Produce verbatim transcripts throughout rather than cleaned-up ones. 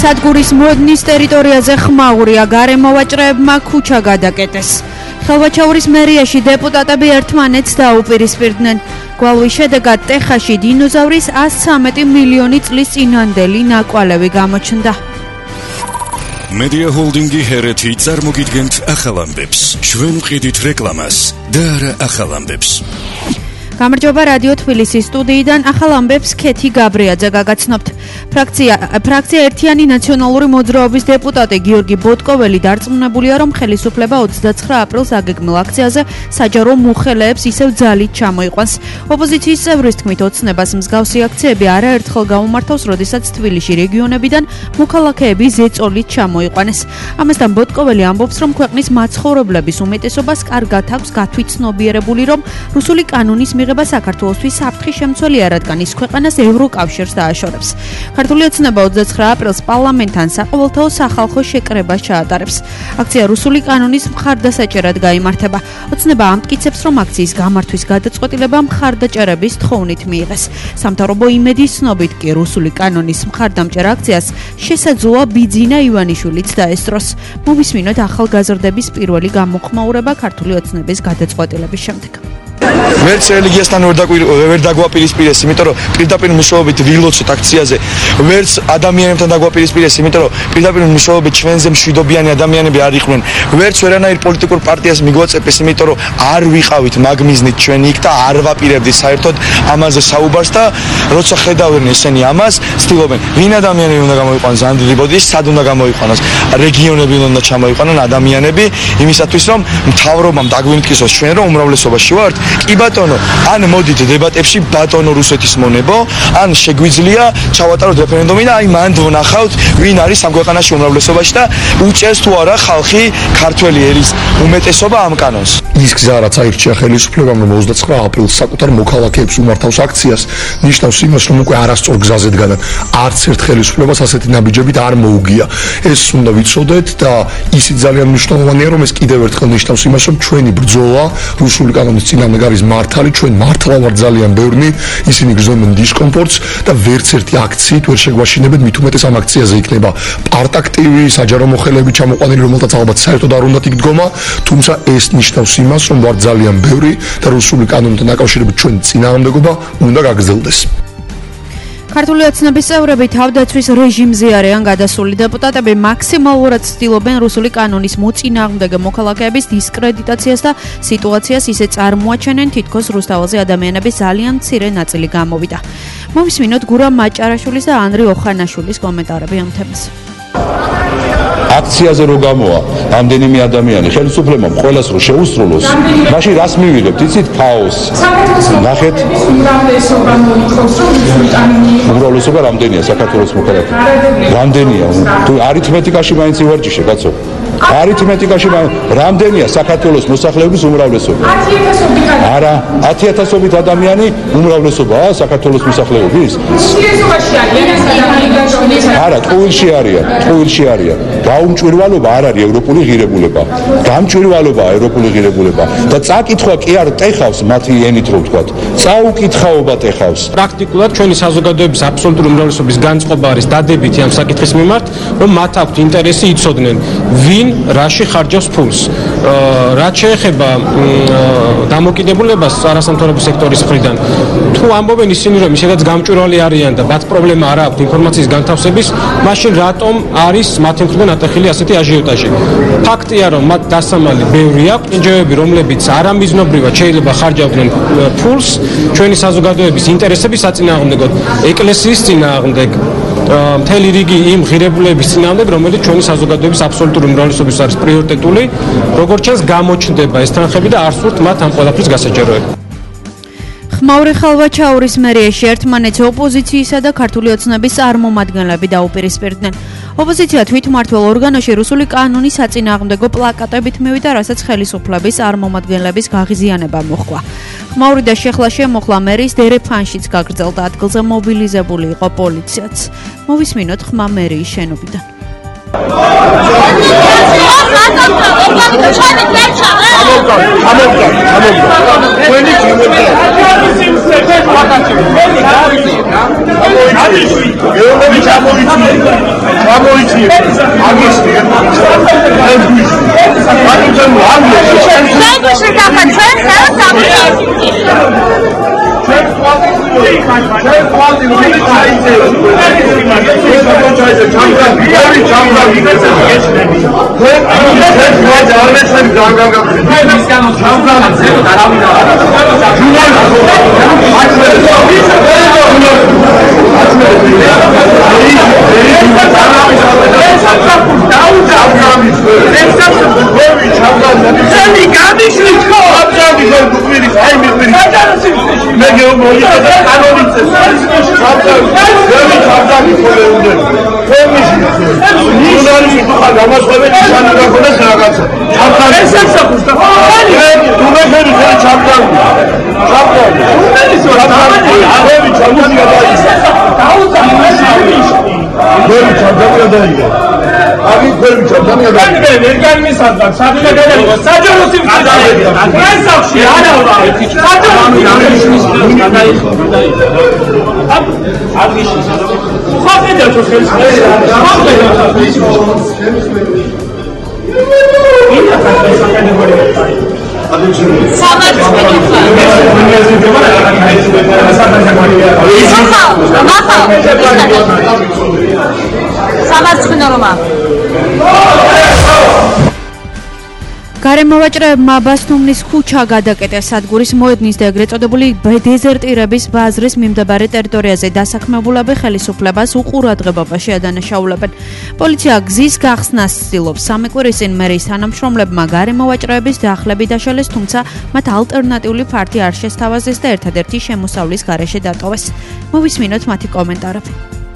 სადგურის მოდნის ტერიტორიაზე ხმაურია, გარემოვაჭრეებმა ქუჩა გადაკეტეს. ხელვაჩაურის მერიაში დეპუტატები ერთმანეთს დაუპირისპირდნენ. გვალვის შედეგად ტეხაში დინოზავრის ას ცამეტი მილიონი წლის წინანდელი ნაკვალევი გამოჩნდა. Media Holding-ი ჰერეთი წარმოგიდგენთ ახალ ამბებს. ჩვენ ვყიდით რეკლამას და არა ახალ ამბებს. გამარჯობა რადიო თბილისის სტუდიიდან ახალ ამბებს ქეთი გაბრიაძე გაგაცნობთ. ფრაქცია ფრაქცია ერთიანი ნაციონალური მოძრაობის დეპუტატი გიორგი ბოტკოველი დარწმუნებულია, რომ ხელისუფლება ოცდაცხრა აპრილს აგეგმილ აქციაზე საჯარო მოხელეებს ისევ ძალით ჩამოიყვანს. ოპოზიციის წევრის თქმით, ოცნებას მსგავსი აქციები არაერთხელ გაუმართავს, როდესაც თბილისში რეგიონებიდან მოქალაქეები ზეწოლით ჩამოიყვანეს. ამასთან ბოტკოველი ამბობს, რომ ქვეყნის მაცხოვრებლების უმეტესობას კარგად აქვს გათვითცნობიერებული, რომ რუსული კანონის მიღება საქართველოსთვის საფრთხის შემცველია, რადგან ის ქვეყანას ევროკავშირს დააშორებს. ქართული ოცნება ოცდაცხრა აპრილს პარლამენტთან საყოველთაო სახალხო შეკრებას ჩაატარებს. აქცია რუსული კანონის მხარდასაჭერად გაიმართება. ოცნება ამტკიცებს, რომ აქციის გამართვის გადაწყვეტილება მხარდაჭერების თხოვნით მიიღეს. სამთავრობო იმედის ცნობით კი რუსული კანონის მხარდამჭერ აქციას შესაძლოა ბიძინა ივანიშვილიც დაესწროს. მოვისმინოთ ახალგაზრდების პირველი გამოხმაურება ქართული ოცნების გადაწყვეტილების შემდეგ. ვერც რელიგიასთან ვერ დაგვაპირისპირეს, იმიტომ რომ პირდაპირ მნიშვნელობით ვილოცოთ აქციაზე. ვერც ადამიანებთან დაგვაპირისპირეს, იმიტომ რომ პირდაპირ მნიშვნელობით ჩვენზე მშვიდობიანი ადამიანები არ იყვნენ. ვერც ვერანაირ პოლიტიკურ პარტიას მიგვაწეფეს, იმიტომ რომ არ ვიყავით მაგმიზნით ჩვენ იქ და არ ვაპირებდით საერთოდ ამაზე საუბარს და როცა ხედავენ ესენი ამას, ცდილობენ ვინ ადამიანები უნდა გამოიყვანოს ანდრიბოდის, სად უნდა გამოიყვანოს, რეგიონები უნდა ჩამოიყვანონ ადამიანები, იმისათვის რომ მთავრობამ დაგვიმტკიცოს ჩვენ რომ უმრავლესობაში ვართ. კი ბატონო, ან მოდით დებატებში ბატონო რუსეთის მონებო, ან შეგვიძლია ჩავატაროთ რეფერენდუმი და აი მანდ ვნახავთ ვინ არის ამ ქვეყანაში უმრავლესობაში და უჭერს თუ არა ხალხი ქართველი ერის უმეტესობა ამ კანონს. ის გზა რაც აირჩია ხელისუფლებამ, რომ ოცდაცხრა აპრილს საკუთარ მოქალაქეებს უმართავს აქციას, ნიშნავს იმას, რომ უკვე არასწორ გზაზე დგანან. არც ერთ ხელისუფლებას ასეთი ნაბიჯებით არ მოუგია. ეს უნდა ვიცოდეთ და ისიც ძალიან მნიშვნელოვანია, რომ ეს კიდევ ერთხელ ნიშნავს იმას, რომ ჩვენი ბრძოლა რუსული კანონის წინააღმდეგ არის მართალი, ჩვენ მართლა ვართ ძალიან ბევრი, ისინი გრძნობენ დისკომფორტს და ვერც ერთი აქციით ვერ შეგვაშინებენ, მით უმეტეს ამ აქციაზე იქნება პარტაქტივი, საჯარო მოხელეები ჩამოყვანილი, რომელთაც ალბათ საერთოდ არ უნდათ იქ დგომა, თუმცა ეს ნიშნავს იმას, რომ ვართ ძალიან ბევრი და რუსული კანონთან დაკავშირებით ჩვენ წინააღმდეგობა უნდა გაგრძელდეს. ქართული ოცნების წევრები თავდაცვის რეჟიმზე არიან გადასული. დეპუტატები მაქსიმალურად ცდილობენ რუსული კანონის მოწინააღმდეგე მოქალაქეების დისკრედიტაციას და სიტუაციას ისე წარმოაჩენენ, თითქოს რუსთაველზე ადამიანების ძალიან მცირე ნაწილი გამოვიდა. მოვისმინოთ გურამ მაჭარაშვილის და ანრი ოხანაშვილის კომენტარები ამ თემაზე. აქციაზე რო გამოა ამდენიმე ადამიანი, ხელისუფლებამ ყველას რო შეუსრულოს, მაშინ რას მივიღებთ? იცით, ქაოსს. ნახეთ, უმრავლესობა მოითხოვს, რომ რუსული კანონი უმრავლესობა რამდენია საქართველოს მოქალაქე? რამდენია? თუ არითმეტიკაში მაინც ივარჯიშე, კაცო. არითმეტიკაში რამდენია საქართველოს მოსახლეობის უმრავლესობა? ათი ათასობით. არა, ათი ათასობით ადამიანი უმრავლესობაა საქართველოს მოსახლეობის? უსიესობაში არიან ადამიანები. არა, ტყუილში არიან, ტყუილში არიან. გაუმჭვირვალობა არ არის ევროპული ღირებულება. გამჭვირვალობაა ევროპული ღირებულება და წაკითხვა კი არ ტეხავს მათი ენით რო ვთქვათ. წაუკითხაობა ტეხავს. პრაქტიკულად ჩვენი საზოგადოების აბსოლუტური უმრავლესობის განწყობა არის დადებითი ამ საკითხის მიმართ, რომ მათ აქვთ ინტერესი იცოდნენ ვინ რაში ხარჯავს ფულს. რაც შეეხება დამოკიდებულებას არასამთავრობო სექტორის მხრიდან, თუ ამბობენ ისინი, რომ ისედაც გამჭვირვალე არიან და მათ პრობლემა არ აქვს ინფორმაციის განთავსების, მაშინ რატომ არის მათი მხრიდან ატეხილი ასეთი აჟიოტაჟი? ფაქტია, რომ მათ დასამალი ბევრი აქვს, ნიჭიერები, რომლებიც არამიზნობრივად შეიძლება ხარჯავდნენ ფულს ჩვენი საზოგადოების ინტერესების საწინააღმდეგოდ, ეკლესიის წინააღმდეგ, მთელი რიგი იმ ღირებულების წინააღმდეგ, რომელიც ჩვენი საზოგადოების აბსოლუტური უმრავლესობის არის პრიორიტეტული, როგორც ჩანს გამოჩნდება ეს თანხები და არ სურთ მათ ამ ყველაფრის გასაჯაროება. ხმაური ხელვაჩაურის მერიაში ერთმანეთს ოპოზიციისა და ქართული ოცნების წარმომადგენლები დაუპირისპირდნენ. ოპოზიცია თვითმმართველ ორგანოში რუსული კანონის საწინააღმდეგო პლაკატებით მივიდა, რასაც ხელისუფლების წარმომადგენლების გაღიზიანება მოჰყვა. ხმაური და შეხლა შემოხლა მერის დერეფანშიც გაგრძელდა, ადგილზე მობილიზებული იყო პოლიციაც. მოვისმინოთ ხმა მერიის შენობიდან. გარემოვაჭრეებმა ბასთუმნის ქუჩა გადაკეტეს სადგურის მოედნის და ეგრეთ წოდებული დეზერტირების ბაზრის მიმდებარე ტერიტორიაზე დასაქმებულები ხელისუფლებას უყურადღებობაში ადანაშაულებენ. პოლიცია გზის გახსნას ცდილობს. სამი კვირის წინ მერის თანამშრომლებმა გარემოვაჭრეების დახლები დაშალეს, თუმცა მათ ალტერნატიული ფართი არ შესთავაზეს და ერთადერთი შემოსავლის გარეშე დატოვეს. მოვისმინოთ მათი კომენტარები.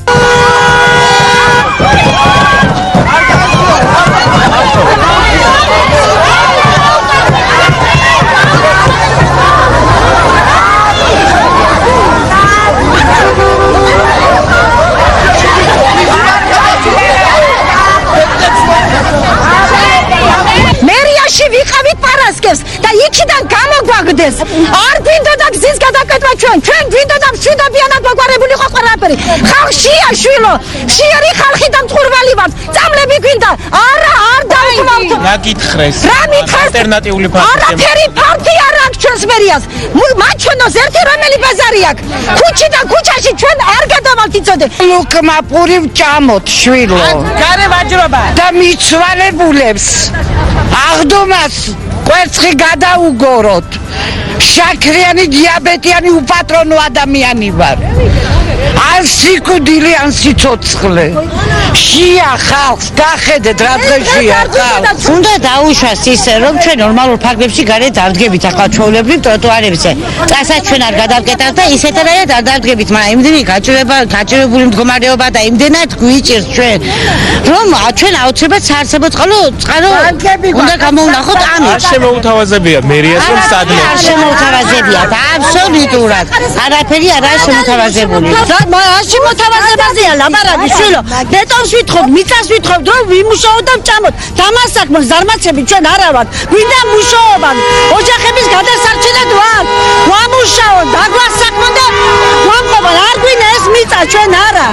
ვიყავით პარასკევს და იქიდან გამოგვაგდეს. არ გვინდოდა გზის გადაკეთება ჩვენ, ჩვენ გვინდოდა მშვიდობიანად მოგვარებული იყო ყველაფერი. ხალხშია შვილო, შიერი ხალხი და მწყურვალი ვართ. წამლები გვინდა. არა, არ დავთვალთ. რა გითხრეს? რა მითხრეს? ალტერნატიული ფაქტი. არაფერი ფაქტი არ აქვს ჩვენს მერიას. მაჩვენოს ერთი რომელი ბაზარი აქვს. ქუჩიდან ქუჩაში ჩვენ არ გადავალთ იცოდე. ლუკმა პური ვჭამოთ შვილო. გარე ვაჯრობა და მიცვალებულებს. აღდომას კვერცხი გადაუგოროთ. შაქრიანი, დიაბეტიანი, უპატრონო ადამიანი ვარ. არ სიკვდილი, ან სიცოცხლე. შია ხალხს, გახედეთ რა დღეშია ხალხს. უნდა დაუშვას ისე, რომ ჩვენ ნორმალურ ფარგლებში გარეთ დავდგებით ახლა ჩვეულებრივ ტროტუარებზე. წასაც ჩვენ არ გადავკეტავთ და ისეთადაა არ დავდგებით, მაგრამ იმდენი გაჭირება, გაჭირებული მდგომარეობა და იმდენად გვიჭირს ჩვენ, რომ ჩვენ აუცილებლად საარსებო წყარო, წყარო უნდა გამოვნახოთ ამით. არ შემოუთავაზებია მერიას რომ სადმე. არ შემოუთავაზებია, აბსოლუტურად. არაფერი არ არის შემოთავაზებული. არ შემოთავაზებაზეა ლაპარაკი შვილო. ბეტონს ვითხოვთ, მიწას ვითხოვთ, რომ ვიმუშაოთ და ვჭამოთ. დამასაქმოს ზარმაცები ჩვენ არა ვართ. გვინდა მუშაობა. ოჯახების გადასარჩენად ვართ. ვამუშაოთ, დაგვასაქმოთ და ვამყობ, არ გვინდა ეს მიწა ჩვენ არა.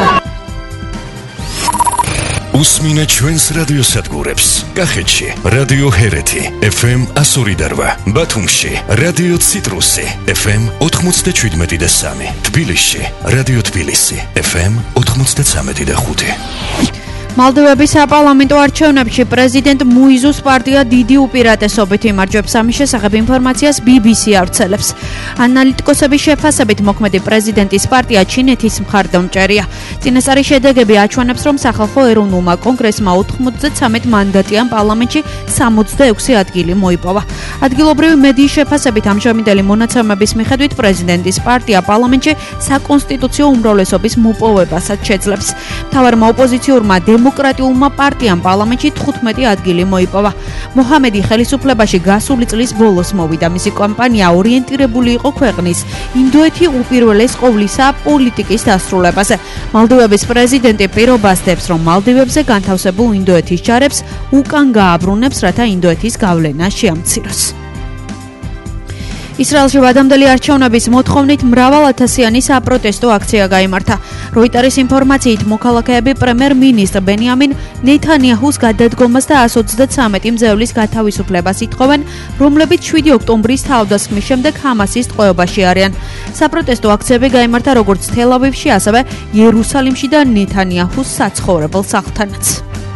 უსმინეთ ჩვენს რადიოსადგურებს. კახეთში რადიო ჰერეთი ეფ ემ εκατო ორი და რვა, ბათუმში რადიო ციტრუსი ეფ ემ ოთხმოცდაშვიდმეტი და სამი, თბილისში რადიო თბილისი ეფ ემ ოთხმოცდაცამეტი და ხუთი. მალდივების საპარლამენტო არჩევნებში პრეზიდენტ მუიზუს პარტია დიდი უპირატესობით იმარჯვებს. ამის შესახებ ინფორმაციას ბი ბი სი ავრცელებს. ანალიტიკოსების შეფასებით მოქმედი პრეზიდენტის პარტია ჩინეთის მხარდამჭერია. წინასწარი შედეგები აჩვენებს, რომ სახალხო ეროვნულმა კონგრესმა ოთხმოცდაცამეტ მანდატიან პარლამენტში სამოცდაექვსი ადგილი მოიპოვა. ადგილობრივი მედიის შეფასებით ამჟამინდელი მონაცემების მიხედვით პრეზიდენტის პარტია პარლამენტში საკონსტიტუციო უმრავლესობის მოპოვებასაც შეძლებს. მთავარმა ოპოზიციურმა დემოკრატიულმა პარტიამ პარლამენტში თხუთმეტი ადგილი მოიპოვა. მოჰამედი ხელისუფლებაში გასული წლის ბოლოს მოვიდა. მისი კამპანია ორიენტირებული იყო ქვეყნის ინდოეთი უპირველეს ყოვლისა პოლიტიკის დასრულებაზე. მალდივების პრეზიდენტი პირობას დებს, რომ მალდივებზე განთავსებულ ინდოეთის ჯარებს უკან გააბრუნებს, რათა ინდოეთის გავლენა შეამციროს. ისრაელში ვადამდელი არჩევნების მოთხოვნით მრავალათასიანი საპროტესტო აქცია გაიმართა. როიტერის ინფორმაციით მოქალაქეები პრემიერ-მინისტრ ბენიამინ ნეთანიაჰუს გადადგომას და ას ოცდათსამეტი მძევლის გათავისუფლებას ითხოვენ, რომლებიც შვიდი ოქტომბრის თავდასხმის შემდეგ ჰამასის ტყვეობაში არიან. საპროტესტო აქციები გაიმართა როგორც თელ-ავივში, ასევე იერუსალიმში და ნეთანიაჰუს საცხოვრებელ სახლთანაც.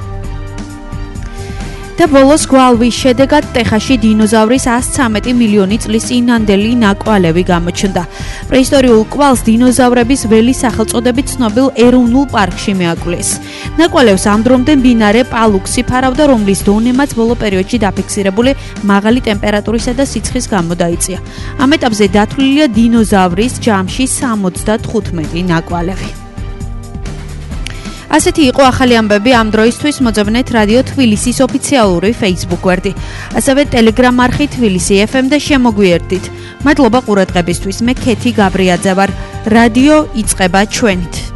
და ბოლოს გვალვის შედეგად ტეხასში დინოზავრის ას ცამეტი მილიონი წლის წინანდელი ნაკვალევი გამოჩნდა. პრეისტორიულ კვალს დინოზავრების ველი სახელწოდებით ცნობილ ეროვნულ პარკში მეაკვლიეს. ნაკვალევს ამ დრომდე მდინარე პალუქსი ფარავდა, რომლის დონემაც ბოლო პერიოდში დაფიქსირებული მაღალი ტემპერატურისა და სიცხის გამო დაიწია. ამ ეტაპზე დათვლილია დინოზავრის ჯამში სამოცდათხუთმეტი ნაკვალევი. ასეთი იყო ახალი ამბები ამ დროისთვის. მოძებნეთ რადიო თბილისის ოფიციალური Facebook გვერდი, ასევე Telegram არხი თბილისი ეფ ემ და შემოგვიერთდით. მადლობა ყურადღებისთვის. მე ქეთი გაბრიაძე ვარ. რადიო იწყება ჩვენით.